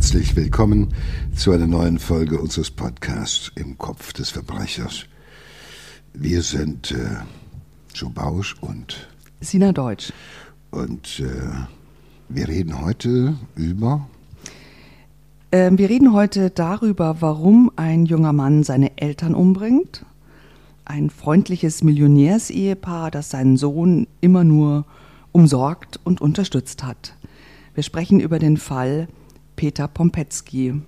Herzlich willkommen zu einer neuen Folge unseres Podcasts Im Kopf des Verbrechers. Wir sind Joe Bausch und Sina Deutsch. Und wir reden heute über... Wir reden heute darüber, warum ein junger Mann seine Eltern umbringt. Ein freundliches Millionärsehepaar, das seinen Sohn immer nur umsorgt und unterstützt hat. Wir sprechen über den Fall Peter Pompetzky.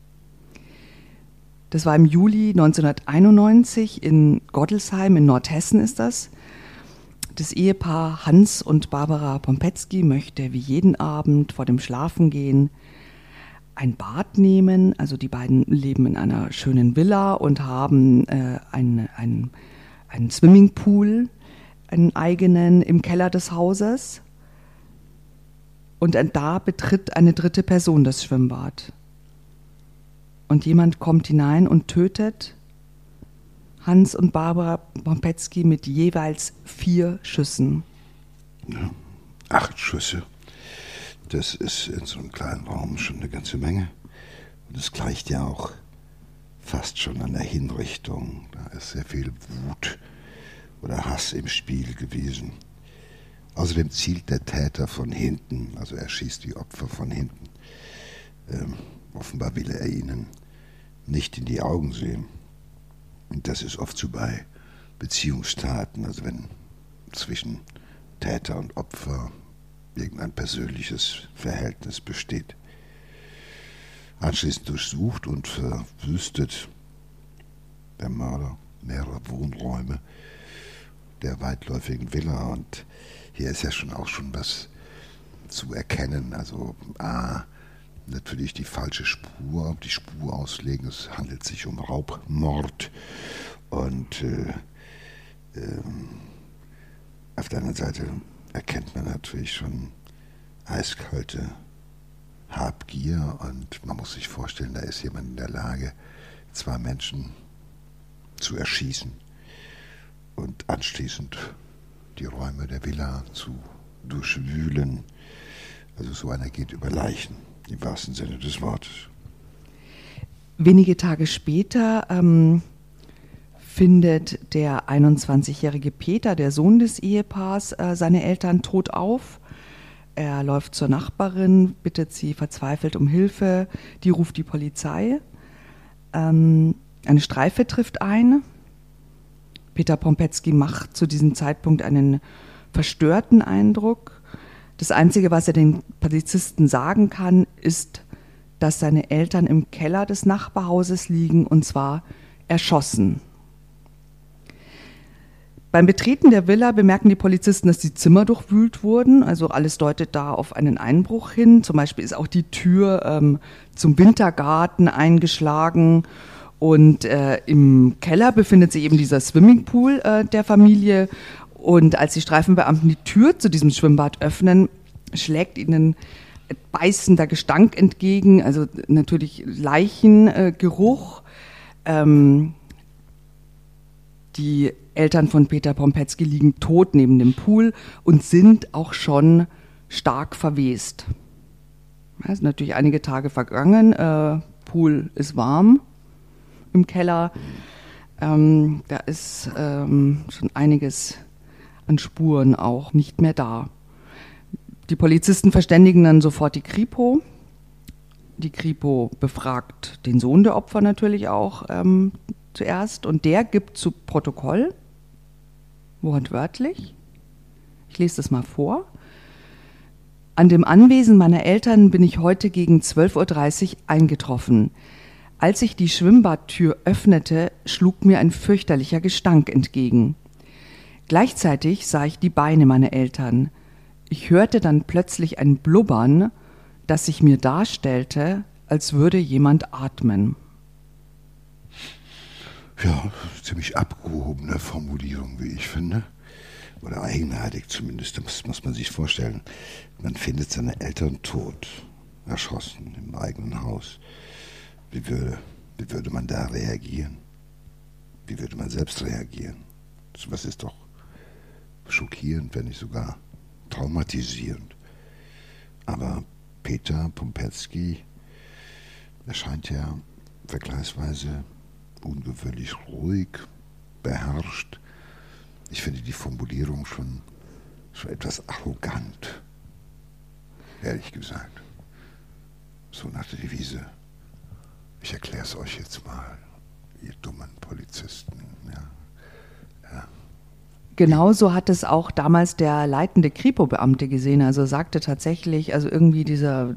Das war im Juli 1991 in Gottelsheim in Nordhessen ist das. Das Ehepaar Hans und Barbara Pompetzky möchte wie jeden Abend vor dem Schlafengehen ein Bad nehmen. Also die beiden leben in einer schönen Villa und haben einen Swimmingpool, einen eigenen im Keller des Hauses. Und da betritt eine dritte Person das Schwimmbad. Und jemand kommt hinein und tötet Hans und Barbara Pompetzky mit jeweils 4 Schüssen. Ja, 8 Schüsse. Das ist in so einem kleinen Raum schon eine ganze Menge. Und es gleicht ja auch fast schon an der Hinrichtung. Da ist sehr viel Wut oder Hass im Spiel gewesen. Außerdem zielt der Täter von hinten, also er schießt die Opfer von hinten. Offenbar will er ihnen nicht in die Augen sehen. Und das ist oft so bei Beziehungstaten, also wenn zwischen Täter und Opfer irgendein persönliches Verhältnis besteht. Anschließend durchsucht und verwüstet der Mörder mehrere Wohnräume der weitläufigen Villa. Und hier ist ja auch schon was zu erkennen. Also natürlich die falsche Spur, die Spur auslegen. Es handelt sich um Raubmord. Und auf der anderen Seite erkennt man natürlich schon eiskalte Habgier. Und man muss sich vorstellen, da ist jemand in der Lage, 2 Menschen zu erschießen und anschließend die Räume der Villa zu durchwühlen. Also so einer geht über Leichen, im wahrsten Sinne des Wortes. Wenige Tage später findet der 21-jährige Peter, der Sohn des Ehepaars, seine Eltern tot auf. Er läuft zur Nachbarin, bittet sie verzweifelt um Hilfe. Die ruft die Polizei. Eine Streife trifft ein. Peter Pompetzky macht zu diesem Zeitpunkt einen verstörten Eindruck. Das Einzige, was er den Polizisten sagen kann, ist, dass seine Eltern im Keller des Nachbarhauses liegen, und zwar erschossen. Beim Betreten der Villa bemerken die Polizisten, dass die Zimmer durchwühlt wurden. Also alles deutet da auf einen Einbruch hin. Zum Beispiel ist auch die Tür zum Wintergarten eingeschlagen. Und im Keller befindet sich eben dieser Swimmingpool der Familie. Und als die Streifenbeamten die Tür zu diesem Schwimmbad öffnen, schlägt ihnen beißender Gestank entgegen. Also natürlich Leichengeruch. Die Eltern von Peter Pompetzky liegen tot neben dem Pool und sind auch schon stark verwest. Es sind natürlich einige Tage vergangen. Pool ist warm im Keller. Da ist schon einiges an Spuren auch nicht mehr da. Die Polizisten verständigen dann sofort die Kripo. Die Kripo befragt den Sohn der Opfer natürlich auch zuerst, und der gibt zu Protokoll, wortwörtlich, ich lese das mal vor: An dem Anwesen meiner Eltern bin ich heute gegen 12:30 Uhr eingetroffen. Als ich die Schwimmbadtür öffnete, schlug mir ein fürchterlicher Gestank entgegen. Gleichzeitig sah ich die Beine meiner Eltern. Ich hörte dann plötzlich ein Blubbern, das sich mir darstellte, als würde jemand atmen. Ja, ziemlich abgehobene Formulierung, wie ich finde. Oder eigenartig zumindest, das muss man sich vorstellen. Man findet seine Eltern tot, erschossen im eigenen Haus. Wie würde man da reagieren? Wie würde man selbst reagieren? So was ist doch schockierend, wenn nicht sogar traumatisierend. Aber Peter Pompetzky Er scheint ja vergleichsweise ungewöhnlich ruhig, beherrscht. Ich finde die Formulierung schon etwas arrogant, ehrlich gesagt. So nach der Devise, ich erkläre es euch jetzt mal, ihr dummen Polizisten. Ja. Genauso hat es auch damals der leitende Kripo-Beamte gesehen. Also sagte tatsächlich, also irgendwie der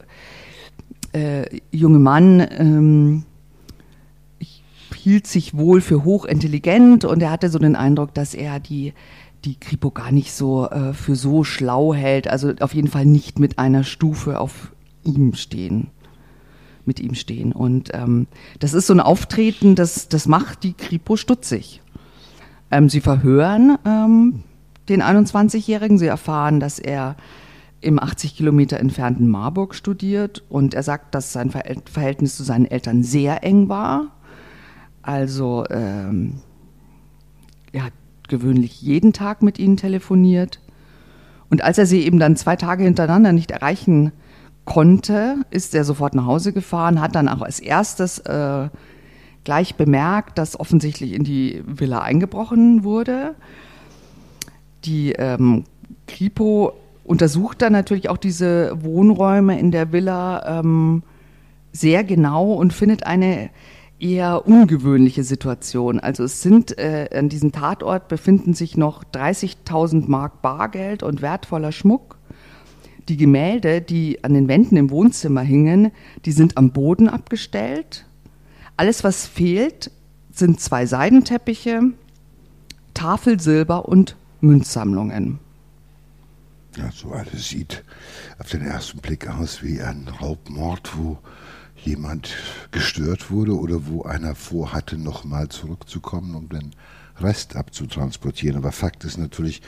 junge Mann hielt sich wohl für hochintelligent und er hatte so den Eindruck, dass er die Kripo gar nicht so für so schlau hält. Also auf jeden Fall nicht mit einer Stufe mit ihm stehen. Und das ist so ein Auftreten, das macht die Kripo stutzig. Sie verhören den 21-Jährigen. Sie erfahren, dass er im 80 Kilometer entfernten Marburg studiert. Und er sagt, dass sein Verhältnis zu seinen Eltern sehr eng war. Also er hat gewöhnlich jeden Tag mit ihnen telefoniert. Und als er sie eben dann 2 Tage hintereinander nicht erreichen konnte, ist er sofort nach Hause gefahren, hat dann auch als erstes gleich bemerkt, dass offensichtlich in die Villa eingebrochen wurde. Die Kripo untersucht dann natürlich auch diese Wohnräume in der Villa sehr genau und findet eine eher ungewöhnliche Situation. Also es sind an diesem Tatort befinden sich noch 30.000 Mark Bargeld und wertvoller Schmuck. Die Gemälde, die an den Wänden im Wohnzimmer hingen, die sind am Boden abgestellt. Alles, was fehlt, sind 2 Seidenteppiche, Tafelsilber und Münzsammlungen. Ja, so alles sieht auf den ersten Blick aus wie ein Raubmord, wo jemand gestört wurde oder wo einer vorhatte, nochmal zurückzukommen, um den Rest abzutransportieren. Aber Fakt ist natürlich,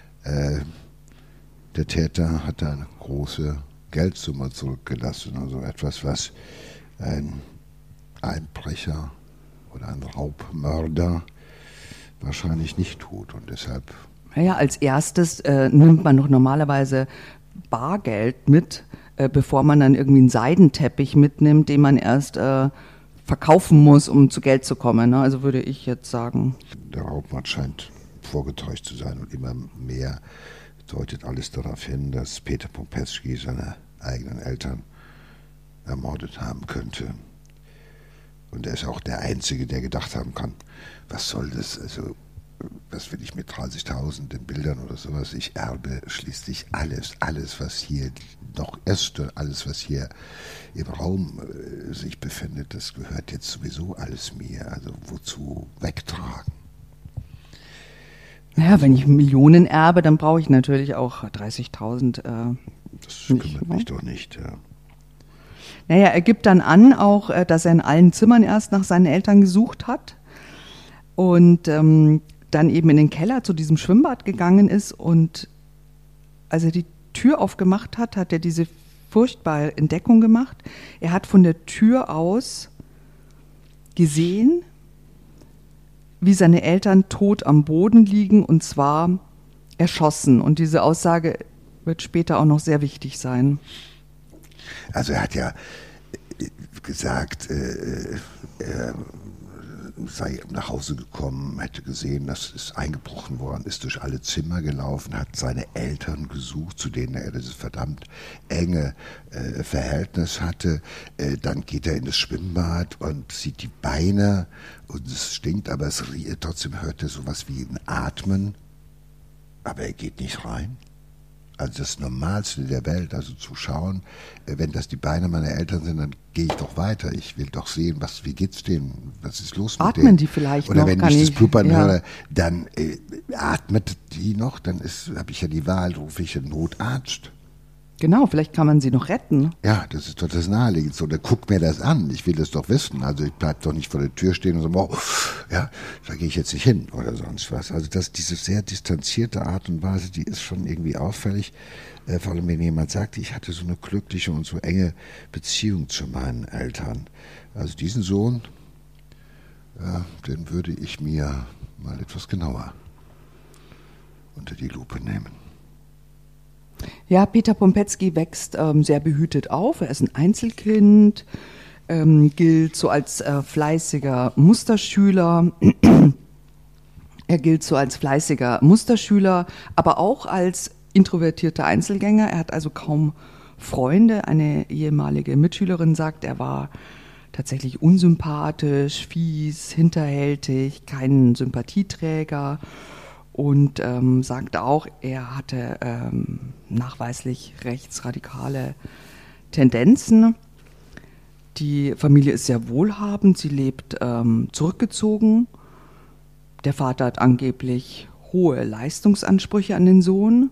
der Täter hatte eine große Geldsumme zurückgelassen. Also etwas, was ein Einbrecher oder ein Raubmörder wahrscheinlich nicht tut. Und deshalb... Naja, als erstes nimmt man doch normalerweise Bargeld mit, bevor man dann irgendwie einen Seidenteppich mitnimmt, den man erst verkaufen muss, um zu Geld zu kommen. Ne? Also würde ich jetzt sagen. Der Raubmord scheint vorgetäuscht zu sein und immer mehr deutet alles darauf hin, dass Peter Pompetzky seine eigenen Eltern ermordet haben könnte. Und er ist auch der Einzige, der gedacht haben kann, was soll das, also was will ich mit 30.000 in Bildern oder sowas, ich erbe schließlich alles, was hier noch ist und alles, was hier im Raum sich befindet, das gehört jetzt sowieso alles mir, also wozu wegtragen? Naja, wenn ich Millionen erbe, dann brauche ich natürlich auch 30.000. Das kümmert mich doch nicht, ja. Naja, er gibt dann an auch, dass er in allen Zimmern erst nach seinen Eltern gesucht hat und dann eben in den Keller zu diesem Schwimmbad gegangen ist und als er die Tür aufgemacht hat, hat er diese furchtbare Entdeckung gemacht. Er hat von der Tür aus gesehen, wie seine Eltern tot am Boden liegen und zwar erschossen. Und diese Aussage wird später auch noch sehr wichtig sein. Also er hat ja gesagt, er sei nach Hause gekommen, hätte gesehen, dass es eingebrochen worden ist, durch alle Zimmer gelaufen, hat seine Eltern gesucht, zu denen er dieses verdammt enge Verhältnis hatte. Dann geht er in das Schwimmbad und sieht die Beine und es stinkt, aber trotzdem hört er sowas wie ein Atmen, aber er geht nicht rein. Also das Normalste der Welt, also zu schauen, wenn das die Beine meiner Eltern sind, dann gehe ich doch weiter. Ich will doch sehen, wie geht's denen, was ist los mit denen. Atmen die vielleicht oder noch? Oder wenn ich das Blubbern höre, dann atmet die noch, dann habe ich ja die Wahl, rufe ich einen Notarzt. Genau, vielleicht kann man sie noch retten. Ja, das ist doch das Naheliegendste. Oder guck mir das an, ich will das doch wissen. Also ich bleibe doch nicht vor der Tür stehen und so, oh, ja, da gehe ich jetzt nicht hin oder sonst was. Also diese sehr distanzierte Art und Weise, die ist schon irgendwie auffällig. Vor allem, wenn jemand sagt, ich hatte so eine glückliche und so enge Beziehung zu meinen Eltern. Also diesen Sohn, den würde ich mir mal etwas genauer unter die Lupe nehmen. Ja, Peter Pompetzky wächst sehr behütet auf. Er ist ein Einzelkind. gilt so als fleißiger Musterschüler. Er gilt so als fleißiger Musterschüler, aber auch als introvertierter Einzelgänger. Er hat also kaum Freunde. Eine ehemalige Mitschülerin sagt, er war tatsächlich unsympathisch, fies, hinterhältig, kein Sympathieträger und sagt auch, er hatte nachweislich rechtsradikale Tendenzen. Die Familie ist sehr wohlhabend, sie lebt zurückgezogen. Der Vater hat angeblich hohe Leistungsansprüche an den Sohn.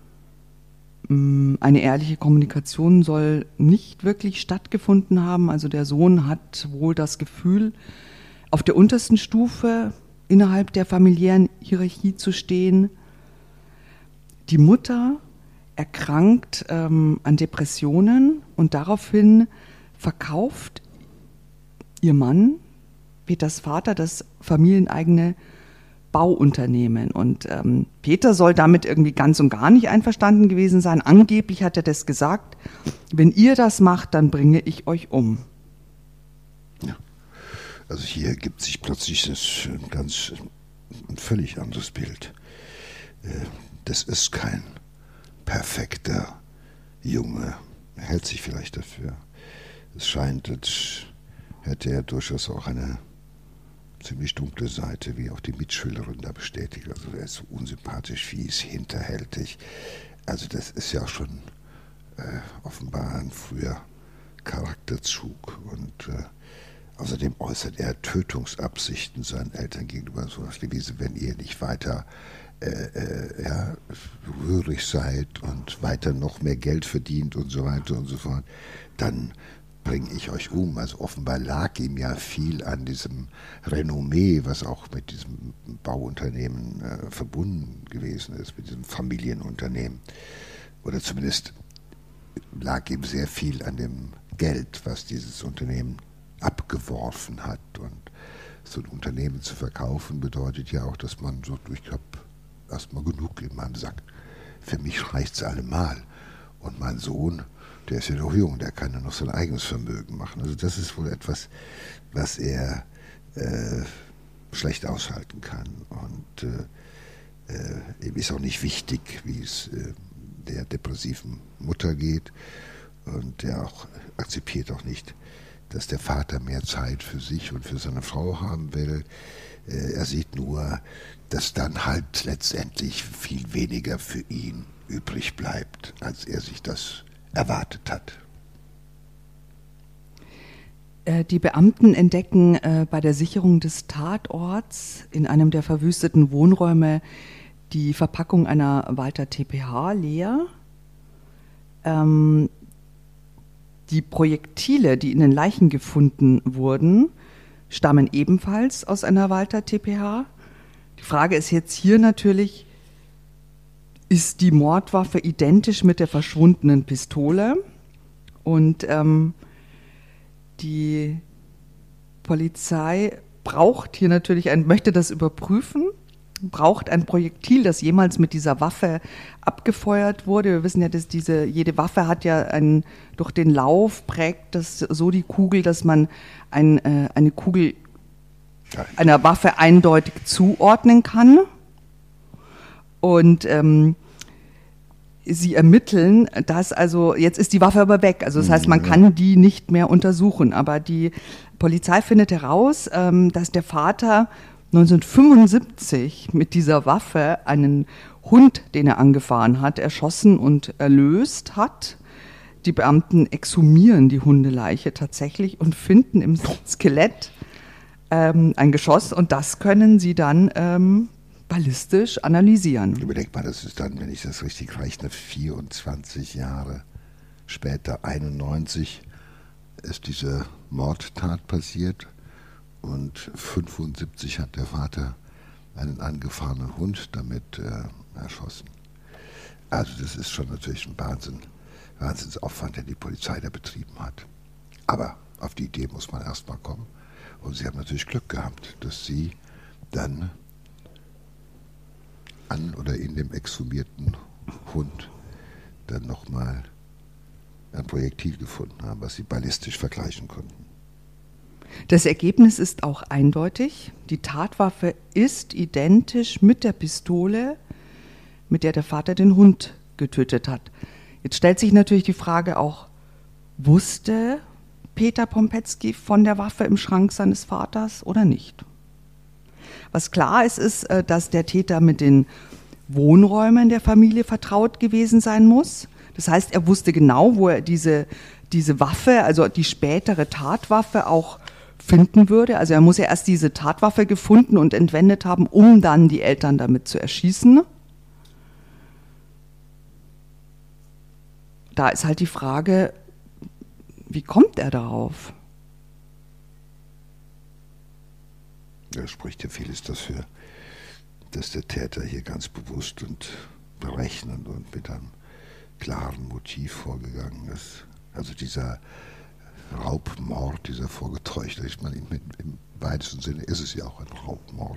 Eine ehrliche Kommunikation soll nicht wirklich stattgefunden haben. Also der Sohn hat wohl das Gefühl, auf der untersten Stufe innerhalb der familiären Hierarchie zu stehen. Die Mutter erkrankt an Depressionen und daraufhin verkauft ihr Mann, Peters Vater, das familieneigene Bauunternehmen. Und Peter soll damit irgendwie ganz und gar nicht einverstanden gewesen sein. Angeblich hat er das gesagt, wenn ihr das macht, dann bringe ich euch um. Ja. Also hier ergibt sich plötzlich ein völlig anderes Bild. Das ist kein perfekter Junge. Er hält sich vielleicht dafür. Es scheint, als hätte er durchaus auch eine ziemlich dunkle Seite, wie auch die Mitschülerin da bestätigt. Also er ist so unsympathisch, fies, hinterhältig. Also das ist ja schon offenbar ein früher Charakterzug. Und außerdem äußert er Tötungsabsichten seinen Eltern gegenüber. So nach der Devise, wenn ihr nicht weiter rührig seid und weiter noch mehr Geld verdient und so weiter und so fort, dann bringe ich euch um. Also offenbar lag ihm ja viel an diesem Renommee, was auch mit diesem Bauunternehmen verbunden gewesen ist, mit diesem Familienunternehmen. Oder zumindest lag ihm sehr viel an dem Geld, was dieses Unternehmen abgeworfen hat. Und so ein Unternehmen zu verkaufen bedeutet ja auch, dass man so, ich glaube, erstmal genug in meinem Sack. Für mich reicht's allemal. Und mein Sohn, der ist ja noch jung, der kann ja noch sein eigenes Vermögen machen. Also das ist wohl etwas, was er schlecht aushalten kann. Und ihm ist auch nicht wichtig, wie es der depressiven Mutter geht. Und er auch akzeptiert auch nicht, dass der Vater mehr Zeit für sich und für seine Frau haben will. Er sieht nur, dass dann halt letztendlich viel weniger für ihn übrig bleibt, als er sich das erwartet hat. Die Beamten entdecken bei der Sicherung des Tatorts in einem der verwüsteten Wohnräume die Verpackung einer Walter TPH leer. Die Projektile, die in den Leichen gefunden wurden, stammen ebenfalls aus einer Walter TPH. Die Frage ist jetzt hier natürlich, ist die Mordwaffe identisch mit der verschwundenen Pistole? Und die Polizei braucht hier natürlich möchte das überprüfen, braucht ein Projektil, das jemals mit dieser Waffe abgefeuert wurde. Wir wissen ja, dass jede Waffe hat ja durch den Lauf prägt das so die Kugel, dass man eine Kugel einer Waffe eindeutig zuordnen kann. Und sie ermitteln, dass jetzt ist die Waffe aber weg. Also das heißt, man kann die nicht mehr untersuchen. Aber die Polizei findet heraus, dass der Vater 1975 mit dieser Waffe einen Hund, den er angefahren hat, erschossen und erlöst hat. Die Beamten exhumieren die Hundeleiche tatsächlich und finden im Skelett ein Geschoss und das können sie dann ballistisch analysieren. Überleg mal, das ist dann, wenn ich das richtig rechne, 24 Jahre später, 91, ist diese Mordtat passiert und 75 hat der Vater einen angefahrenen Hund damit erschossen. Also das ist schon natürlich ein Wahnsinnsaufwand, den die Polizei da betrieben hat. Aber auf die Idee muss man erstmal kommen. Und sie haben natürlich Glück gehabt, dass sie dann an oder in dem exhumierten Hund dann nochmal ein Projektil gefunden haben, was sie ballistisch vergleichen konnten. Das Ergebnis ist auch eindeutig. Die Tatwaffe ist identisch mit der Pistole, mit der der Vater den Hund getötet hat. Jetzt stellt sich natürlich die Frage auch, wusste Peter Pompetzky von der Waffe im Schrank seines Vaters oder nicht? Was klar ist, ist, dass der Täter mit den Wohnräumen der Familie vertraut gewesen sein muss. Das heißt, er wusste genau, wo er diese Waffe, also die spätere Tatwaffe auch finden würde. Also er muss ja erst diese Tatwaffe gefunden und entwendet haben, um dann die Eltern damit zu erschießen. Da ist halt die Frage, wie kommt er darauf? Da spricht ja vieles dafür, dass der Täter hier ganz bewusst und berechnend und mit einem klaren Motiv vorgegangen ist. Also dieser Raubmord, dieser vorgetäuschte, ich meine, im weitesten Sinne ist es ja auch ein Raubmord.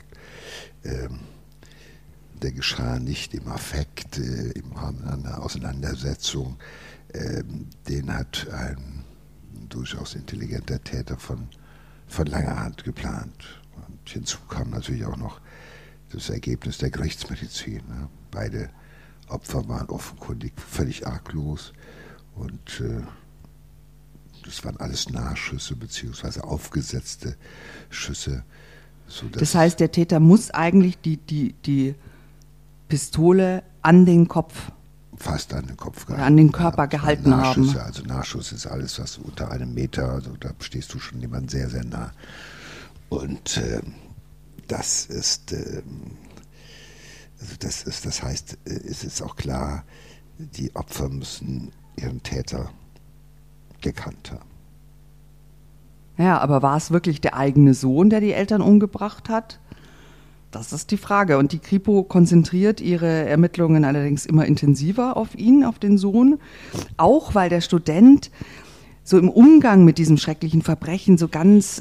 Der geschah nicht im Affekt, im Rahmen einer Auseinandersetzung. Den hat ein durchaus intelligenter Täter von langer Hand geplant. Und hinzu kam natürlich auch noch das Ergebnis der Gerichtsmedizin. Ne? Beide Opfer waren offenkundig völlig arglos und das waren alles Nahschüsse beziehungsweise aufgesetzte Schüsse. Das heißt, der Täter muss eigentlich die Pistole an den Kopf, fast an den Kopf gehalten, an den Körper gehalten haben. Also Nahschuss ist alles, was unter einem Meter, also da stehst du schon jemand sehr, sehr nah. Und das heißt, es ist auch klar, die Opfer müssen ihren Täter gekannt haben. Ja, aber war es wirklich der eigene Sohn, der die Eltern umgebracht hat? Das ist die Frage. Und die Kripo konzentriert ihre Ermittlungen allerdings immer intensiver auf ihn, auf den Sohn. Auch weil der Student so im Umgang mit diesem schrecklichen Verbrechen so ganz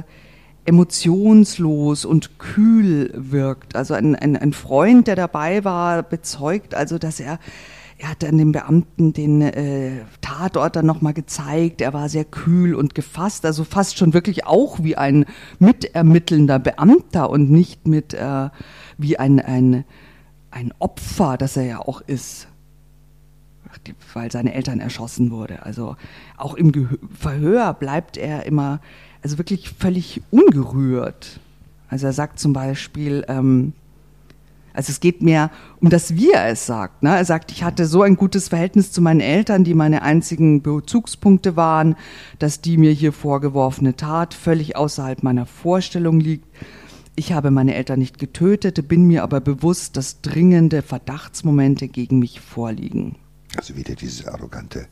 emotionslos und kühl wirkt. Also ein Freund, der dabei war, bezeugt also, dass er hat dann dem Beamten den Tatort dann nochmal gezeigt. Er war sehr kühl und gefasst, also fast schon wirklich auch wie ein mitermittelnder Beamter und nicht wie ein Opfer, das er ja auch ist, weil seine Eltern erschossen wurde. Also auch im Verhör bleibt er immer, also wirklich völlig ungerührt. Also er sagt zum Beispiel, also es geht mehr um das, wie er es sagt. Ne? Er sagt, ich hatte so ein gutes Verhältnis zu meinen Eltern, die meine einzigen Bezugspunkte waren, dass die mir hier vorgeworfene Tat völlig außerhalb meiner Vorstellung liegt. Ich habe meine Eltern nicht getötet, bin mir aber bewusst, dass dringende Verdachtsmomente gegen mich vorliegen. Also wieder diese arrogante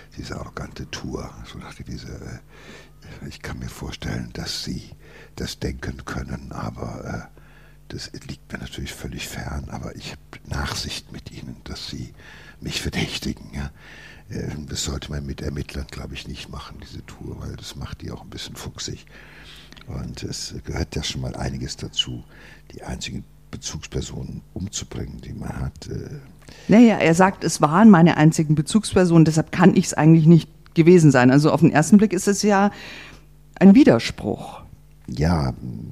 Tour. So dachte ich kann mir vorstellen, dass sie das denken können, aber das liegt mir natürlich völlig fern, aber ich habe Nachsicht mit ihnen, dass sie mich verdächtigen. Ja. Das sollte man mit Ermittlern, glaube ich, nicht machen, diese Tour, weil das macht die auch ein bisschen fuchsig. Und es gehört ja schon mal einiges dazu, die einzigen Bezugspersonen umzubringen, die man hat. Naja, er sagt, es waren meine einzigen Bezugspersonen, deshalb kann ich es eigentlich nicht gewesen sein. Also auf den ersten Blick ist es ja ein Widerspruch. Ja,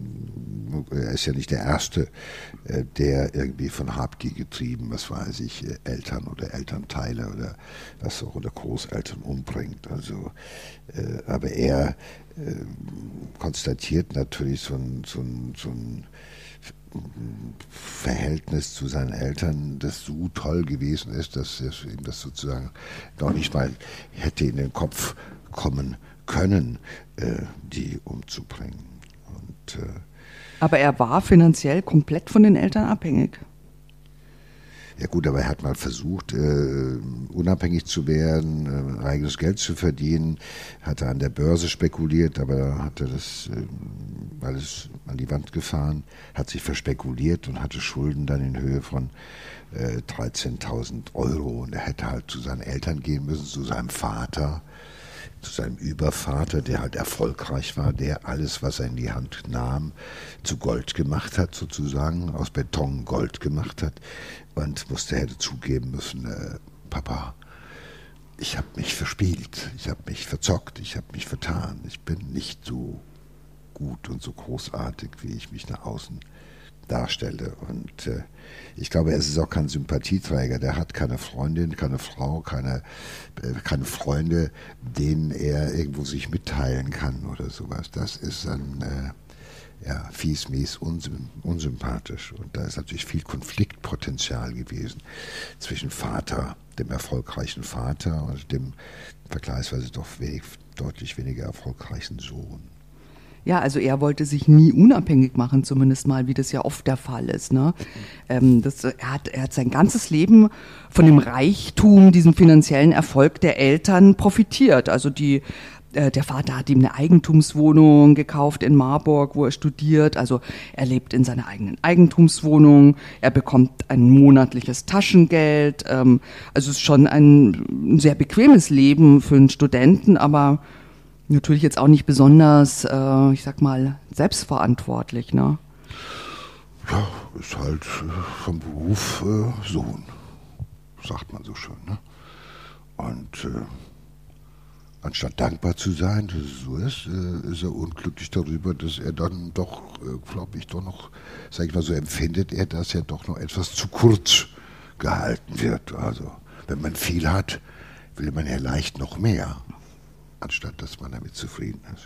er ist ja nicht der Erste, der irgendwie von Habgier getrieben, was weiß ich, Eltern oder Elternteile oder was auch, oder Großeltern umbringt. Also, aber er konstatiert natürlich so ein Verhältnis zu seinen Eltern, das so toll gewesen ist, dass ihm das sozusagen noch nicht mal hätte in den Kopf kommen können, die umzubringen. Und aber er war finanziell komplett von den Eltern abhängig. Ja gut, aber er hat mal versucht, unabhängig zu werden, eigenes Geld zu verdienen, hat er an der Börse spekuliert, aber hat er das alles an die Wand gefahren, hat sich verspekuliert und hatte Schulden dann in Höhe von 13.000 Euro. Und er hätte halt zu seinen Eltern gehen müssen, zu seinem Vater, zu seinem Übervater, der halt erfolgreich war, der alles, was er in die Hand nahm, zu Gold gemacht hat, sozusagen, aus Beton Gold gemacht hat, und hätte zugeben müssen, Papa, ich habe mich verspielt, ich habe mich verzockt, ich habe mich vertan, ich bin nicht so gut und so großartig, wie ich mich nach außen darstelle. Und ich glaube, er ist auch kein Sympathieträger. Der hat keine Freundin, keine Frau, keine Freunde, denen er irgendwo sich mitteilen kann oder sowas. Das ist dann fies, mies, unsympathisch. Und da ist natürlich viel Konfliktpotenzial gewesen zwischen Vater, dem erfolgreichen Vater, und dem vergleichsweise doch deutlich weniger erfolgreichen Sohn. Ja, also er wollte sich nie unabhängig machen, zumindest mal, wie das ja oft der Fall ist. Ne? Er hat sein ganzes Leben von dem Reichtum, diesem finanziellen Erfolg der Eltern profitiert. Also der Vater hat ihm eine Eigentumswohnung gekauft in Marburg, wo er studiert. Also er lebt in seiner eigenen Eigentumswohnung. Er bekommt ein monatliches Taschengeld. Also es ist schon ein sehr bequemes Leben für einen Studenten, aber natürlich jetzt auch nicht besonders, ich sag mal, selbstverantwortlich, ne? Ja, ist halt vom Beruf Sohn, sagt man so schön, ne? Und anstatt dankbar zu sein, dass es so ist er unglücklich darüber, dass er dann doch, glaube ich, doch noch, sag ich mal, so empfindet er, dass er doch noch etwas zu kurz gehalten wird. Also, wenn man viel hat, will man ja leicht noch mehr, anstatt dass man damit zufrieden ist.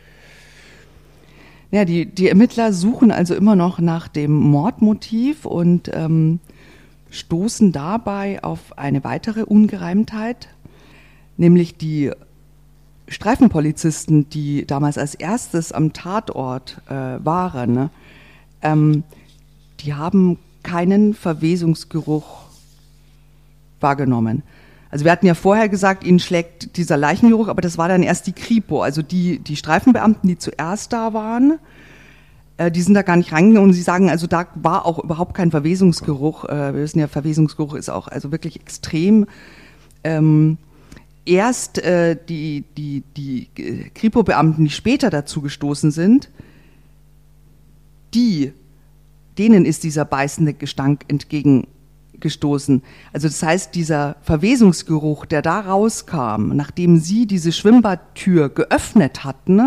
Ja, die Ermittler suchen also immer noch nach dem Mordmotiv und stoßen dabei auf eine weitere Ungereimtheit, nämlich die Streifenpolizisten, die damals als erstes am Tatort waren, ne? Die haben keinen Verwesungsgeruch wahrgenommen. Also wir hatten ja vorher gesagt, ihnen schlägt dieser Leichengeruch, aber das war dann erst die Kripo. Also die Streifenbeamten, die zuerst da waren, die sind da gar nicht reingegangen und sie sagen, also da war auch überhaupt kein Verwesungsgeruch. Wir wissen ja, Verwesungsgeruch ist auch also wirklich extrem. Erst die Kripo-Beamten, die später dazu gestoßen sind, denen ist dieser beißende Gestank entgegengestoßen. Also das heißt, dieser Verwesungsgeruch, der da rauskam, nachdem sie diese Schwimmbadtür geöffnet hatten,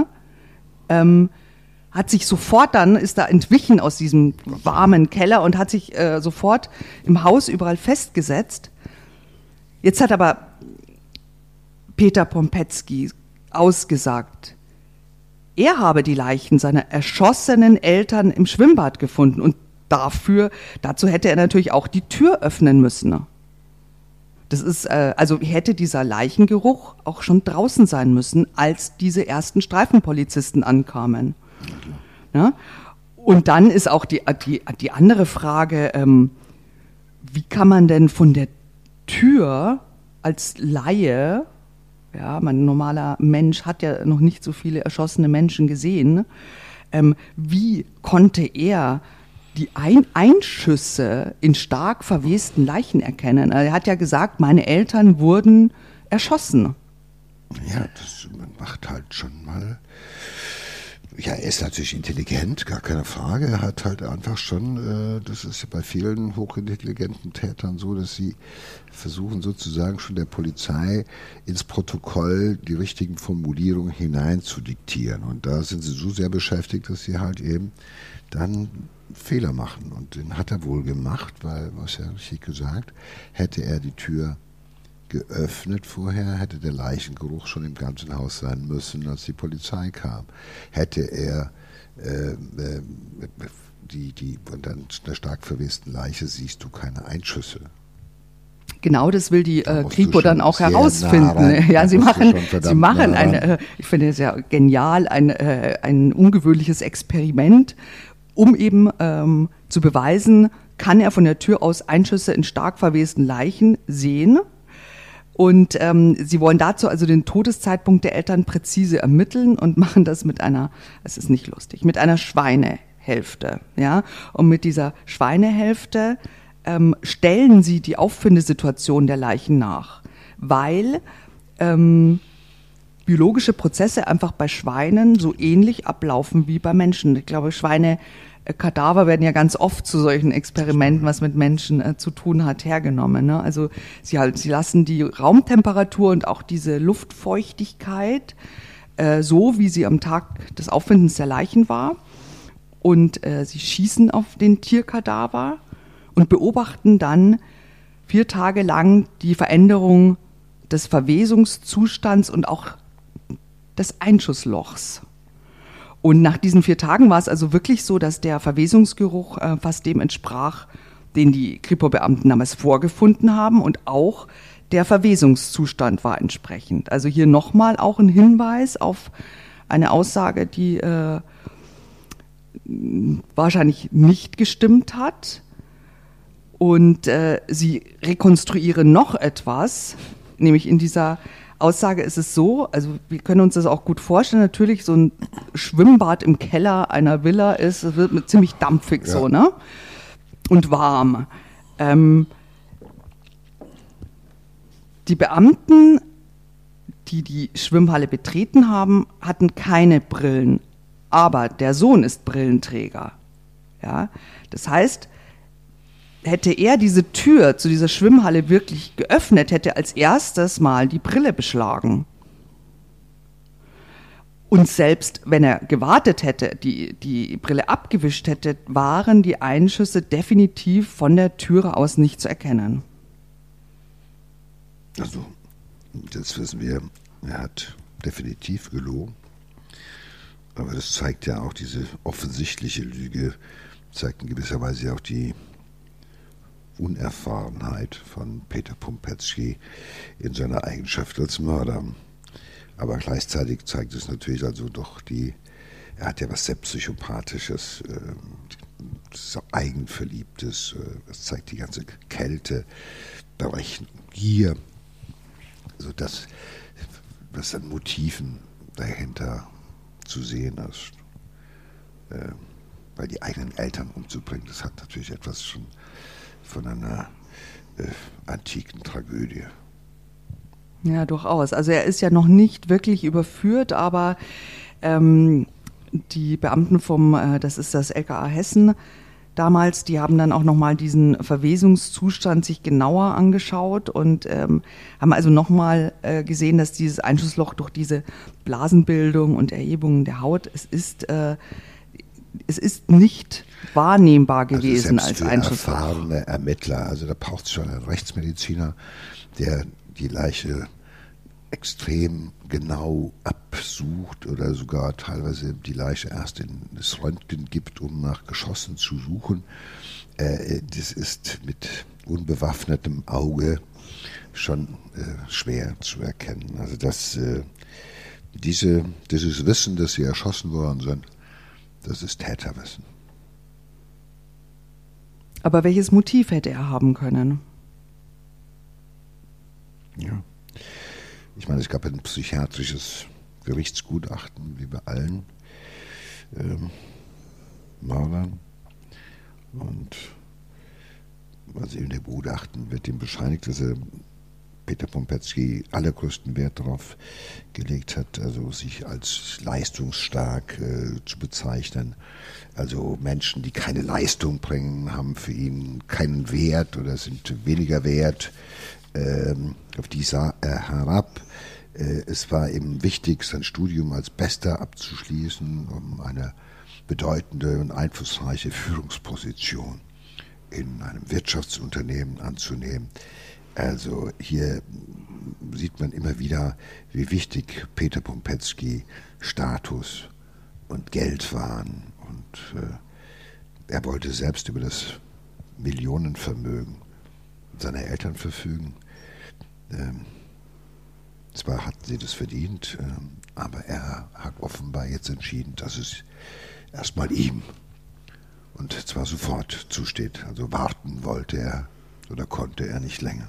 hat sich sofort dann, ist da entwichen aus diesem warmen Keller und hat sich sofort im Haus überall festgesetzt. Jetzt hat aber Peter Pompetzky ausgesagt, er habe die Leichen seiner erschossenen Eltern im Schwimmbad gefunden und dazu hätte er natürlich auch die Tür öffnen müssen. Das ist, also hätte dieser Leichengeruch auch schon draußen sein müssen, als diese ersten Streifenpolizisten ankamen. Ja? Und dann ist auch die andere Frage, wie kann man denn von der Tür als Laie, ja, mein normaler Mensch hat ja noch nicht so viele erschossene Menschen gesehen, wie konnte er die Einschüsse in stark verwesten Leichen erkennen? Er hat ja gesagt, meine Eltern wurden erschossen. Ja, das macht halt schon mal. Ja, er ist natürlich intelligent, gar keine Frage. Er hat halt einfach schon, das ist ja bei vielen hochintelligenten Tätern so, dass sie versuchen sozusagen schon der Polizei ins Protokoll die richtigen Formulierungen hineinzudiktieren. Und da sind sie so sehr beschäftigt, dass sie halt eben dann Fehler machen. Und den hat er wohl gemacht, weil, was ja richtig gesagt, hätte er die Tür geöffnet vorher, hätte der Leichengeruch schon im ganzen Haus sein müssen, als die Polizei kam. Hätte er und dann einer stark verwesten Leiche siehst du keine Einschüsse. Genau, das will die Kripo dann auch herausfinden. Ja, sie machen ich finde es ja genial, ein ungewöhnliches Experiment, um eben zu beweisen, kann er von der Tür aus Einschüsse in stark verwesten Leichen sehen. Und sie wollen dazu also den Todeszeitpunkt der Eltern präzise ermitteln und machen das mit einer Schweinehälfte. Ja? Und mit dieser Schweinehälfte stellen sie die Auffindesituation der Leichen nach, weil biologische Prozesse einfach bei Schweinen so ähnlich ablaufen wie bei Menschen. Ich glaube, Schweinekadaver werden ja ganz oft zu solchen Experimenten, was mit Menschen zu tun hat, hergenommen. Ne? Also sie lassen die Raumtemperatur und auch diese Luftfeuchtigkeit so wie sie am Tag des Auffindens der Leichen war. Und sie schießen auf den Tierkadaver und beobachten dann 4 Tage lang die Veränderung des Verwesungszustands und auch des Einschusslochs. Und nach diesen 4 Tagen war es also wirklich so, dass der Verwesungsgeruch fast dem entsprach, den die Kripo-Beamten damals vorgefunden haben, und auch der Verwesungszustand war entsprechend. Also hier nochmal auch ein Hinweis auf eine Aussage, die wahrscheinlich nicht gestimmt hat. Und sie rekonstruieren noch etwas, nämlich in dieser Aussage ist es so, also wir können uns das auch gut vorstellen, natürlich so ein Schwimmbad im Keller einer Villa ist, es wird ziemlich dampfig so, ne? Und warm. Die Beamten, die die Schwimmhalle betreten haben, hatten keine Brillen, aber der Sohn ist Brillenträger. Ja? Das heißt, hätte er diese Tür zu dieser Schwimmhalle wirklich geöffnet, hätte er als erstes mal die Brille beschlagen. Und selbst wenn er gewartet hätte, die Brille abgewischt hätte, waren die Einschüsse definitiv von der Türe aus nicht zu erkennen. Also, jetzt wissen wir, er hat definitiv gelogen. Aber das zeigt ja auch, diese offensichtliche Lüge, zeigt in gewisser Weise auch die Unerfahrenheit von Peter Pompetzky in seiner Eigenschaft als Mörder. Aber gleichzeitig zeigt es natürlich also doch er hat ja was sehr Psychopathisches, so Eigenverliebtes, das zeigt die ganze Kälte, Berechnung, Gier, also das, was an Motiven dahinter zu sehen ist. Weil die eigenen Eltern umzubringen, das hat natürlich etwas schon von einer antiken Tragödie. Ja, durchaus. Also er ist ja noch nicht wirklich überführt, aber die Beamten das ist das LKA Hessen damals, die haben dann auch nochmal diesen Verwesungszustand sich genauer angeschaut und haben also nochmal gesehen, dass dieses Einschussloch durch diese Blasenbildung und Erhebungen der Haut, es ist nicht wahrnehmbar gewesen also als für Einschussloch. Erfahrene Ermittler, also da braucht es schon einen Rechtsmediziner, der die Leiche extrem genau absucht oder sogar teilweise die Leiche erst in das Röntgen gibt, um nach Geschossen zu suchen. Das ist mit unbewaffnetem Auge schon schwer zu erkennen. Also dieses Wissen, dass sie erschossen worden sind, das ist Täterwissen. Aber welches Motiv hätte er haben können? Ja. Ich meine, es gab ein psychiatrisches Gerichtsgutachten, wie bei allen Mördern. Und also in dem Gutachten wird ihm bescheinigt, dass Peter Pompetzky allergrößten Wert darauf gelegt hat, also sich als leistungsstark zu bezeichnen. Also Menschen, die keine Leistung bringen, haben für ihn keinen Wert oder sind weniger wert. Auf die sah er herab. Es war ihm wichtig, sein Studium als Bester abzuschließen, um eine bedeutende und einflussreiche Führungsposition in einem Wirtschaftsunternehmen anzunehmen. Also hier sieht man immer wieder, wie wichtig Peter Pompetzky Status und Geld waren. Und er wollte selbst über das Millionenvermögen seiner Eltern verfügen. Zwar hatten sie das verdient, aber er hat offenbar jetzt entschieden, dass es erstmal ihm und zwar sofort zusteht. Also warten wollte er oder konnte er nicht länger.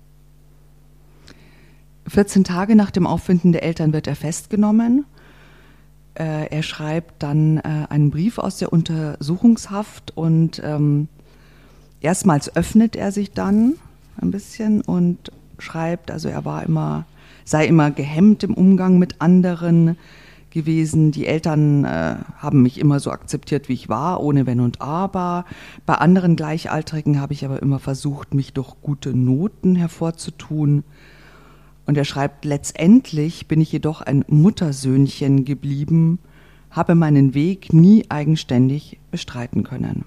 14 Tage nach dem Auffinden der Eltern wird er festgenommen. Er schreibt dann einen Brief aus der Untersuchungshaft und erstmals öffnet er sich dann ein bisschen und schreibt, also sei immer gehemmt im Umgang mit anderen gewesen. Die Eltern haben mich immer so akzeptiert, wie ich war, ohne Wenn und Aber. Bei anderen Gleichaltrigen habe ich aber immer versucht, mich durch gute Noten hervorzutun. Und er schreibt, letztendlich bin ich jedoch ein Muttersöhnchen geblieben, habe meinen Weg nie eigenständig bestreiten können.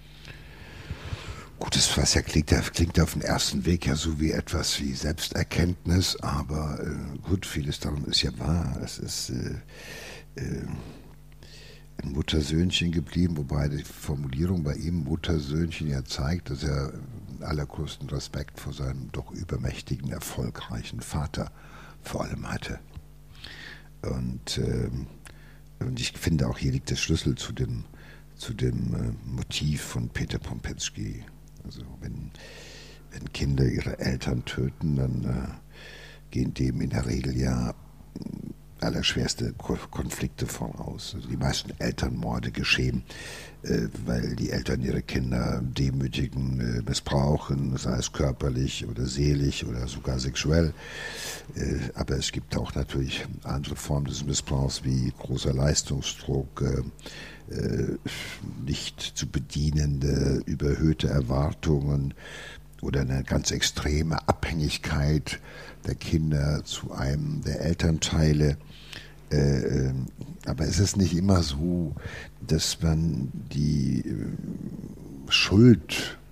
Gut, das was ja klingt auf den ersten Weg ja so wie etwas wie Selbsterkenntnis, aber gut, vieles darum ist ja wahr. Es ist ein Muttersöhnchen geblieben, wobei die Formulierung bei ihm Muttersöhnchen ja zeigt, dass er allergrößten Respekt vor seinem doch übermächtigen, erfolgreichen Vater vor allem hatte. Und ich finde auch, hier liegt der Schlüssel zu dem Motiv von Peter Pompetzky. Also wenn Kinder ihre Eltern töten, dann gehen dem in der Regel ja allerschwerste Konflikte voraus. Also die meisten Elternmorde geschehen, weil die Eltern ihre Kinder demütigen, missbrauchen, sei es körperlich oder seelisch oder sogar sexuell. Aber es gibt auch natürlich andere Formen des Missbrauchs wie großer Leistungsdruck, nicht zu bedienende, überhöhte Erwartungen oder eine ganz extreme Abhängigkeit der Kinder zu einem der Elternteile. Aber es ist nicht immer so, dass man die Schuld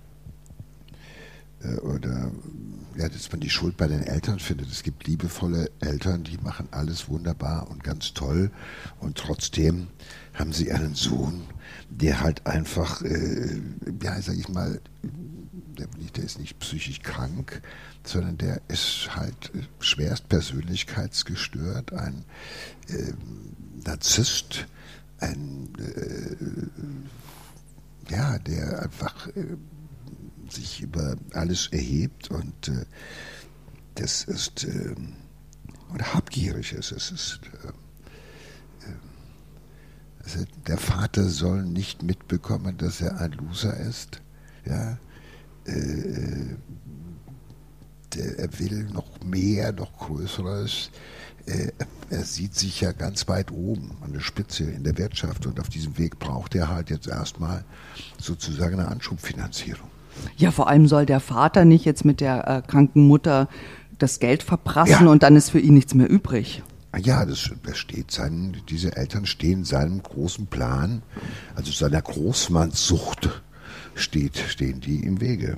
dass man die Schuld bei den Eltern findet. Es gibt liebevolle Eltern, die machen alles wunderbar und ganz toll und trotzdem haben sie einen Sohn, der halt einfach, sag ich mal, der ist nicht psychisch krank, sondern der ist halt schwerst persönlichkeitsgestört, ein Narzisst, der einfach sich über alles erhebt und das ist und habgierig ist. Der Vater soll nicht mitbekommen, dass er ein Loser ist. Ja, er will noch mehr, noch Größeres. Er sieht sich ja ganz weit oben an der Spitze in der Wirtschaft und auf diesem Weg braucht er halt jetzt erstmal sozusagen eine Anschubfinanzierung. Ja, vor allem soll der Vater nicht jetzt mit der kranken Mutter das Geld verprassen und dann ist für ihn nichts mehr übrig. Ja, diese Eltern stehen seinem großen Plan, also seiner Großmannssucht, stehen die im Wege.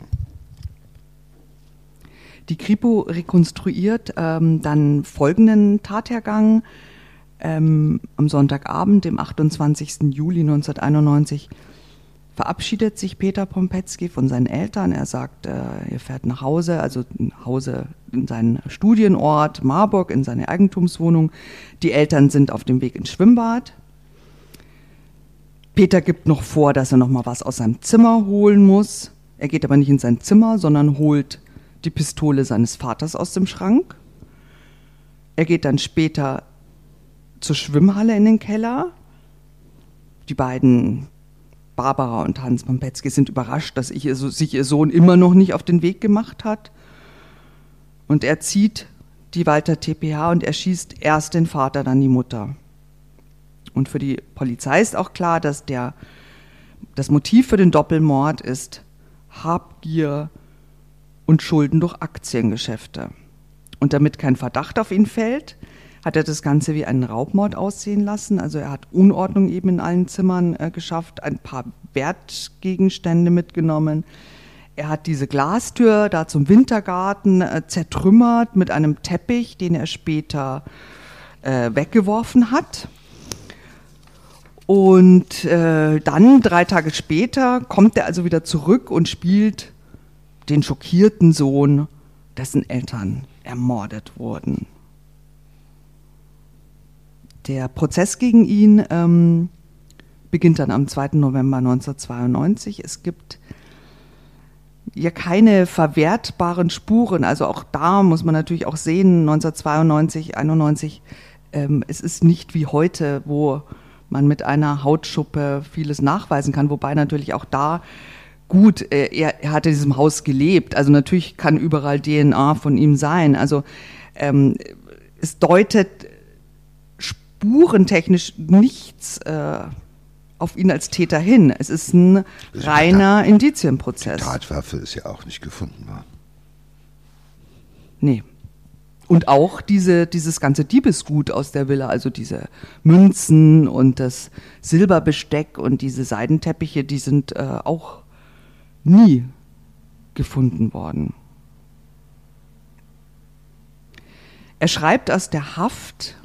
Die Kripo rekonstruiert dann folgenden Tathergang. Am Sonntagabend, dem 28. Juli 1991, verabschiedet sich Peter Pompetzky von seinen Eltern. Er sagt, er fährt nach Hause, also nach Hause in seinen Studienort Marburg, in seine Eigentumswohnung. Die Eltern sind auf dem Weg ins Schwimmbad. Peter gibt noch vor, dass er noch mal was aus seinem Zimmer holen muss. Er geht aber nicht in sein Zimmer, sondern holt die Pistole seines Vaters aus dem Schrank. Er geht dann später zur Schwimmhalle in den Keller. Die beiden, Barbara und Hans Pompetzky, sind überrascht, dass sich ihr Sohn immer noch nicht auf den Weg gemacht hat. Und er zieht die Walther TPH und erschießt erst den Vater, dann die Mutter. Und für die Polizei ist auch klar, dass das Motiv für den Doppelmord ist Habgier und Schulden durch Aktiengeschäfte. Und damit kein Verdacht auf ihn fällt, hat er das Ganze wie einen Raubmord aussehen lassen. Also er hat Unordnung eben in allen Zimmern geschafft, ein paar Wertgegenstände mitgenommen. Er hat diese Glastür da zum Wintergarten zertrümmert mit einem Teppich, den er später weggeworfen hat. Und dann, 3 Tage später, kommt er also wieder zurück und spielt den schockierten Sohn, dessen Eltern ermordet wurden. Der Prozess gegen ihn beginnt dann am 2. November 1992. Es gibt ja keine verwertbaren Spuren. Also auch da muss man natürlich auch sehen, 1992, 91, es ist nicht wie heute, wo man mit einer Hautschuppe vieles nachweisen kann, wobei natürlich auch da gut, er hat in diesem Haus gelebt, also natürlich kann überall DNA von ihm sein. Also es deutet spurentechnisch nichts auf ihn als Täter hin. Es ist ein reiner Indizienprozess. Die Tatwaffe ist ja auch nicht gefunden worden. Nee. Und auch dieses ganze Diebesgut aus der Villa, also diese Münzen und das Silberbesteck und diese Seidenteppiche, die sind auch nie gefunden worden. Er schreibt aus der Haft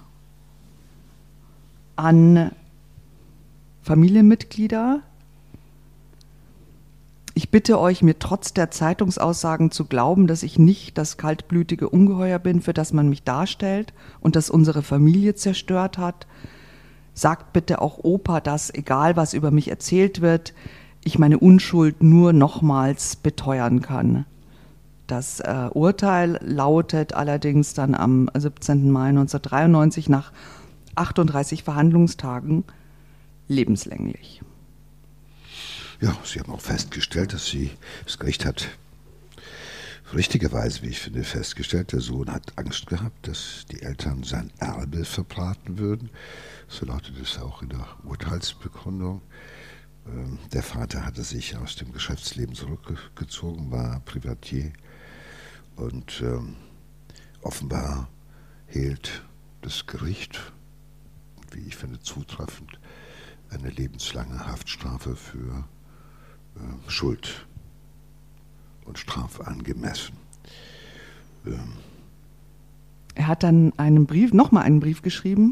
an Familienmitglieder: Ich bitte euch, mir trotz der Zeitungsaussagen zu glauben, dass ich nicht das kaltblütige Ungeheuer bin, für das man mich darstellt und das unsere Familie zerstört hat. Sagt bitte auch Opa, dass, egal was über mich erzählt wird, ich meine Unschuld nur nochmals beteuern kann. Das Urteil lautet allerdings dann am 17. Mai 1993 nach 38 Verhandlungstagen lebenslänglich. Ja, Sie haben auch festgestellt, das Gericht hat richtigerweise, wie ich finde, festgestellt, der Sohn hat Angst gehabt, dass die Eltern sein Erbe verbraten würden. So lautet es auch in der Urteilsbegründung. Der Vater hatte sich aus dem Geschäftsleben zurückgezogen, war Privatier, und offenbar hielt das Gericht, wie ich finde, zutreffend, eine lebenslange Haftstrafe für Schuld und Strafe angemessen. Er hat dann nochmal einen Brief geschrieben.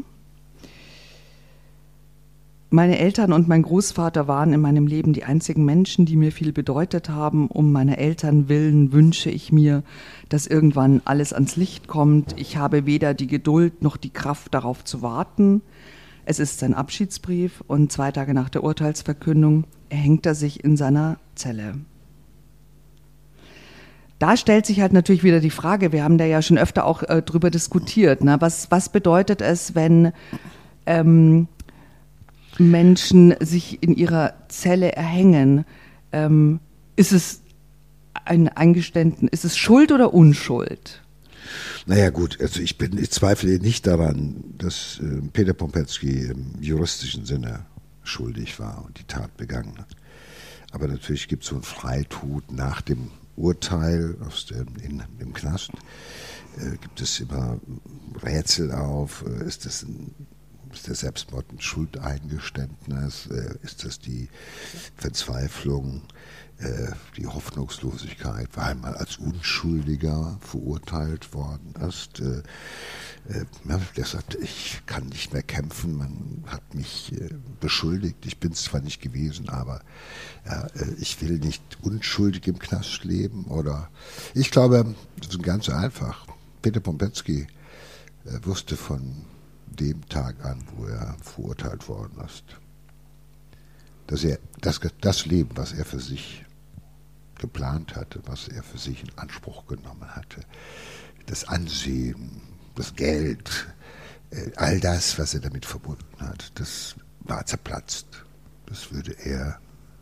Meine Eltern und mein Großvater waren in meinem Leben die einzigen Menschen, die mir viel bedeutet haben. Um meiner Eltern willen wünsche ich mir, dass irgendwann alles ans Licht kommt. Ich habe weder die Geduld noch die Kraft, darauf zu warten. Es ist sein Abschiedsbrief und 2 Tage nach der Urteilsverkündung erhängt er sich in seiner Zelle. Da stellt sich halt natürlich wieder die Frage, wir haben da ja schon öfter auch drüber diskutiert, ne? Was bedeutet es, wenn Menschen sich in ihrer Zelle erhängen? Ist es ein Eingeständnis, ist es Schuld oder Unschuld? Naja gut, also ich zweifle nicht daran, dass Peter Pompetzky im juristischen Sinne schuldig war und die Tat begangen hat. Aber natürlich gibt es so einen Freitod nach dem Urteil im Knast. Gibt es immer Rätsel auf, ist der Selbstmord ein Schuldeingeständnis, ist das die Verzweiflung, die Hoffnungslosigkeit, weil man als Unschuldiger verurteilt worden ist. Der sagt, ich kann nicht mehr kämpfen, man hat mich beschuldigt, ich bin es zwar nicht gewesen, aber ich will nicht unschuldig im Knast leben. Oder ich glaube, das ist ganz einfach. Peter Pompetzky wusste von dem Tag an, wo er verurteilt worden ist, dass er das Leben, was er für sich geplant hatte, was er für sich in Anspruch genommen hatte, das Ansehen, das Geld, all das, was er damit verbunden hat, das war zerplatzt. Das würde er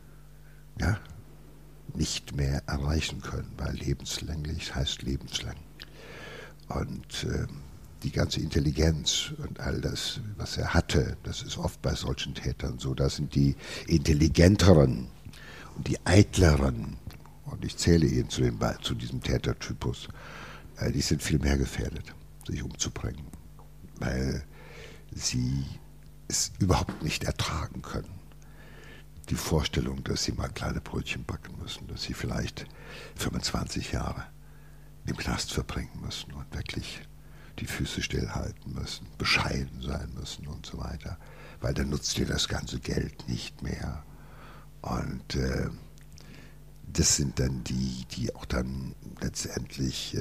nicht mehr erreichen können, weil lebenslänglich heißt lebenslang. Und die ganze Intelligenz und all das, was er hatte, das ist oft bei solchen Tätern so, das sind die Intelligenteren und die Eitleren, und ich zähle ihn zu diesem Tätertypus, die sind viel mehr gefährdet, sich umzubringen, weil sie es überhaupt nicht ertragen können. Die Vorstellung, dass sie mal kleine Brötchen backen müssen, dass sie vielleicht 25 Jahre im Knast verbringen müssen und wirklich die Füße stillhalten müssen, bescheiden sein müssen und so weiter, weil dann nutzt dir das ganze Geld nicht mehr. Und das sind dann die auch dann letztendlich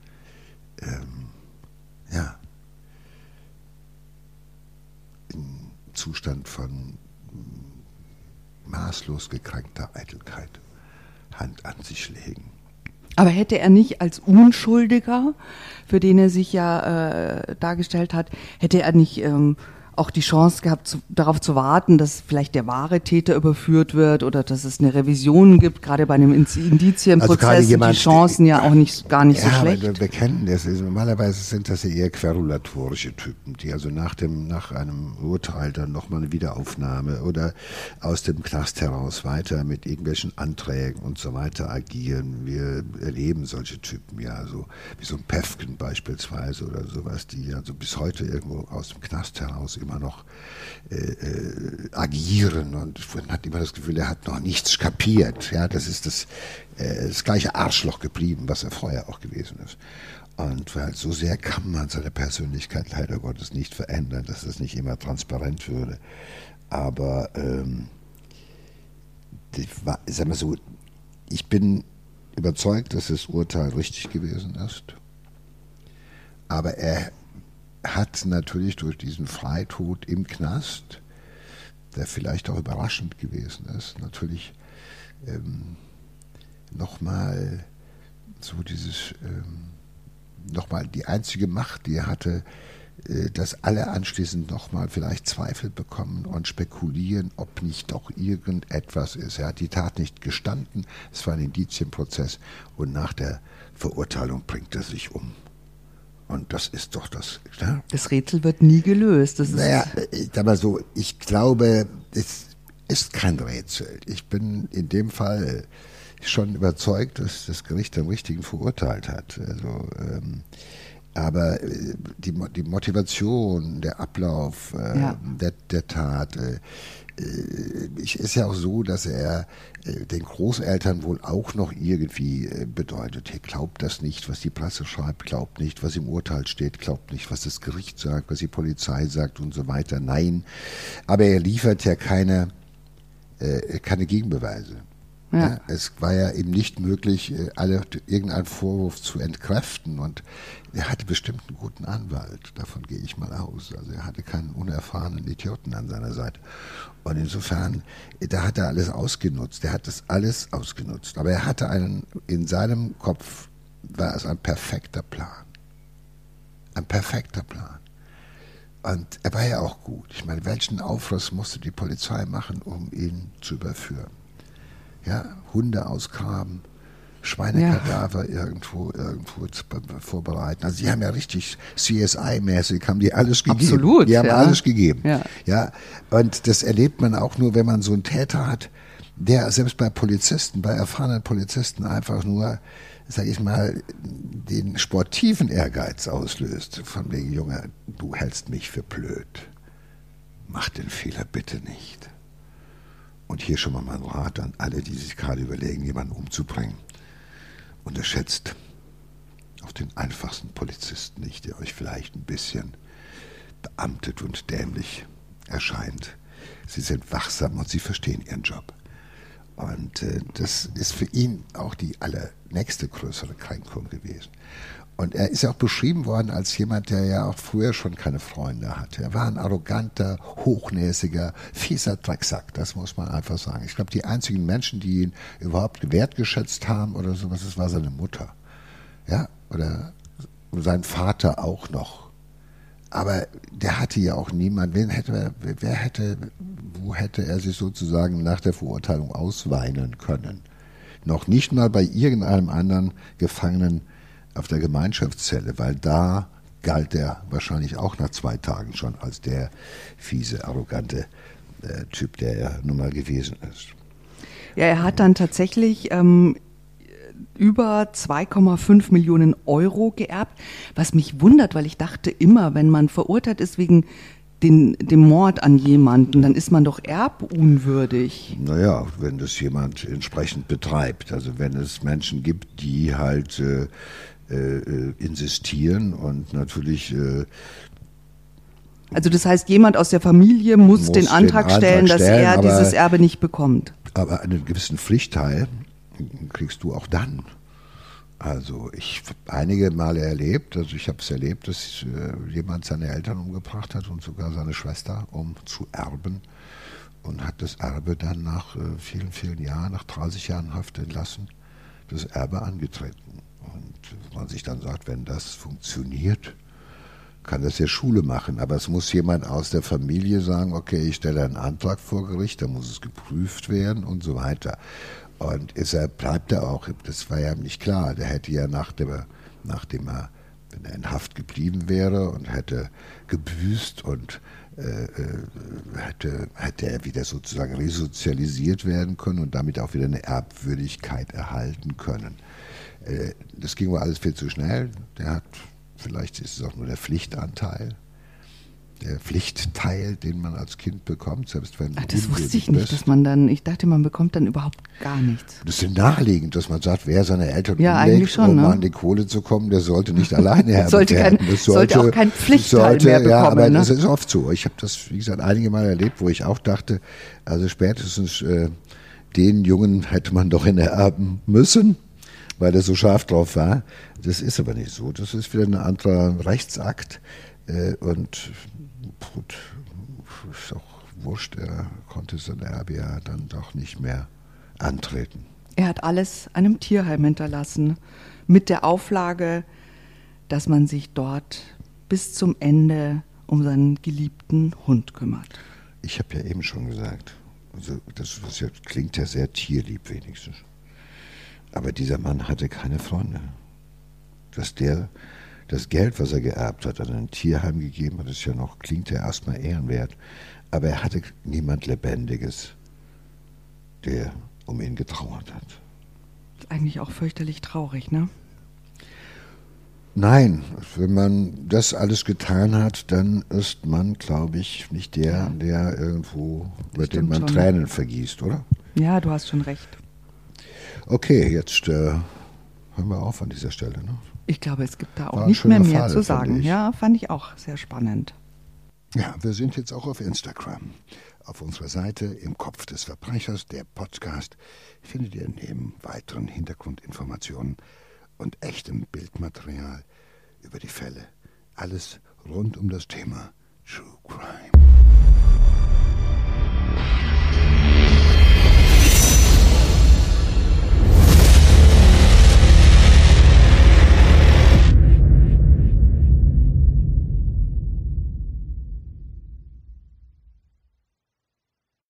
im Zustand von maßlos gekränkter Eitelkeit Hand an sich legen. Aber hätte er nicht als Unschuldiger, für den er sich ja dargestellt hat, hätte er nicht auch die Chance gehabt, darauf zu warten, dass vielleicht der wahre Täter überführt wird oder dass es eine Revision gibt, gerade bei einem Indizienprozess sind die Chancen ja auch gar nicht so schlecht. Wir kennen das. Normalerweise sind das ja eher querulatorische Typen, die also nach einem Urteil dann nochmal eine Wiederaufnahme oder aus dem Knast heraus weiter mit irgendwelchen Anträgen und so weiter agieren. Wir erleben solche Typen ja, so wie so ein Päffken beispielsweise oder sowas, die also bis heute irgendwo aus dem Knast heraus immer noch agieren und man hat immer das Gefühl, er hat noch nichts kapiert. Ja, das ist das gleiche Arschloch geblieben, was er vorher auch gewesen ist. Und weil so sehr kann man seine Persönlichkeit leider Gottes nicht verändern, dass das nicht immer transparent würde. Aber ich sag mal so, ich bin überzeugt, dass das Urteil richtig gewesen ist. Aber er hat natürlich durch diesen Freitod im Knast, der vielleicht auch überraschend gewesen ist, natürlich nochmal so nochmal die einzige Macht, die er hatte, dass alle anschließend nochmal vielleicht Zweifel bekommen und spekulieren, ob nicht doch irgendetwas ist. Er hat die Tat nicht gestanden, es war ein Indizienprozess und nach der Verurteilung bringt er sich um. Und das ist doch das. Ja? Das Rätsel wird nie gelöst. Ich glaube, es ist kein Rätsel. Ich bin in dem Fall schon überzeugt, dass das Gericht den Richtigen verurteilt hat. Also, aber die Motivation, der Ablauf der Tat, ist ja auch so, dass er den Großeltern wohl auch noch irgendwie bedeutet, hey, glaubt das nicht, was die Presse schreibt, glaubt nicht, was im Urteil steht, glaubt nicht, was das Gericht sagt, was die Polizei sagt und so weiter. Nein, aber er liefert ja keine Gegenbeweise. Ja. Ja, es war ja eben nicht möglich, irgendeinen Vorwurf zu entkräften und er hatte bestimmt einen guten Anwalt, davon gehe ich mal aus. Also er hatte keinen unerfahrenen Idioten an seiner Seite. Und insofern, da hat er alles ausgenutzt, er hat das alles ausgenutzt. Aber er hatte in seinem Kopf war es ein perfekter Plan. Ein perfekter Plan. Und er war ja auch gut. Ich meine, welchen Aufriss musste die Polizei machen, um ihn zu überführen? Ja, Hunde ausgraben, Schweinekadaver irgendwo vorbereiten. Also die haben ja richtig CSI-mäßig, haben die alles gegeben. Absolut. Die haben alles gegeben. Ja. Ja, und das erlebt man auch nur, wenn man so einen Täter hat, der selbst bei erfahrenen Polizisten einfach nur, sag ich mal, den sportiven Ehrgeiz auslöst. Von wegen, Junge, du hältst mich für blöd. Mach den Fehler bitte nicht. Und hier schon mal mein Rat an alle, die sich gerade überlegen, jemanden umzubringen. Unterschätzt auch den einfachsten Polizisten nicht, der euch vielleicht ein bisschen beamtet und dämlich erscheint. Sie sind wachsam und sie verstehen ihren Job. Und das ist für ihn auch die allernächste größere Kränkung gewesen. Und er ist ja auch beschrieben worden als jemand, der ja auch früher schon keine Freunde hatte. Er war ein arroganter, hochnäsiger, fieser Drecksack, das muss man einfach sagen. Ich glaube, die einzigen Menschen, die ihn überhaupt wertgeschätzt haben oder sowas, das war seine Mutter. Ja, oder sein Vater auch noch. Aber der hatte ja auch niemand. Wo hätte er sich sozusagen nach der Verurteilung ausweinen können? Noch nicht mal bei irgendeinem anderen Gefangenen auf der Gemeinschaftszelle, weil da galt er wahrscheinlich auch nach 2 Tagen schon als der fiese, arrogante Typ, der er nun mal gewesen ist. Ja, er hat dann tatsächlich über 2,5 Millionen Euro geerbt, was mich wundert, weil ich dachte immer, wenn man verurteilt ist wegen dem Mord an jemanden, dann ist man doch erbunwürdig. Naja, wenn das jemand entsprechend betreibt, also wenn es Menschen gibt, die halt insistieren und natürlich also das heißt, jemand aus der Familie muss den Antrag stellen, dass er dieses Erbe nicht bekommt. Aber einen gewissen Pflichtteil kriegst du auch dann. Also ich habe einige Male erlebt, also ich habe es erlebt, dass jemand seine Eltern umgebracht hat und sogar seine Schwester, um zu erben, und hat das Erbe dann nach vielen, vielen Jahren, nach 30 Jahren Haft entlassen, das Erbe angetreten. Und man sich dann sagt, wenn das funktioniert, kann das ja Schule machen, aber es muss jemand aus der Familie sagen, okay, ich stelle einen Antrag vor Gericht, da muss es geprüft werden und so weiter. Und deshalb bleibt er auch, das war ja nicht klar, der hätte ja nachdem er, wenn er in Haft geblieben wäre und hätte gebüßt und hätte er wieder sozusagen resozialisiert werden können und damit auch wieder eine Erbwürdigkeit erhalten können. Das ging aber alles viel zu schnell. Der hat, vielleicht ist es auch nur der Pflichtanteil, der Pflichtteil, den man als Kind bekommt, selbst wenn Ach, das wusste ich nicht, dass man dann, ich dachte, man bekommt dann überhaupt gar nichts. Das ist naheliegend, dass man sagt, wer seine Eltern umlegt, schon, um an die Kohle zu kommen, der sollte nicht alleine erben. sollte auch kein Pflichtteil mehr bekommen. Ja, aber das ist oft so. Ich habe das, wie gesagt, einige Mal erlebt, wo ich auch dachte, also spätestens den Jungen hätte man doch erben müssen, weil er so scharf drauf war. Das ist aber nicht so. Das ist wieder ein anderer Rechtsakt. Und gut, ist auch wurscht, er konnte sein Erbe ja dann doch nicht mehr antreten. Er hat alles einem Tierheim hinterlassen, mit der Auflage, dass man sich dort bis zum Ende um seinen geliebten Hund kümmert. Ich habe ja eben schon gesagt, also das klingt ja sehr tierlieb wenigstens. Aber dieser Mann hatte keine Freunde. Dass der das Geld, was er geerbt hat, an ein Tierheim gegeben hat, ist ja noch, klingt ja erstmal ehrenwert. Aber er hatte niemand Lebendiges, der um ihn getrauert hat. Ist eigentlich auch fürchterlich traurig, ne? Nein, wenn man das alles getan hat, dann ist man, glaube ich, nicht der irgendwo, mit dem man Tränen vergießt, oder? Ja, du hast schon recht. Okay, jetzt hören wir auf an dieser Stelle, ne? Ich glaube, es gibt da auch nicht mehr zu sagen. Ja, fand ich auch sehr spannend. Ja, wir sind jetzt auch auf Instagram. Auf unserer Seite Im Kopf des Verbrechers, der Podcast, findet ihr neben weiteren Hintergrundinformationen und echtem Bildmaterial über die Fälle alles rund um das Thema True Crime.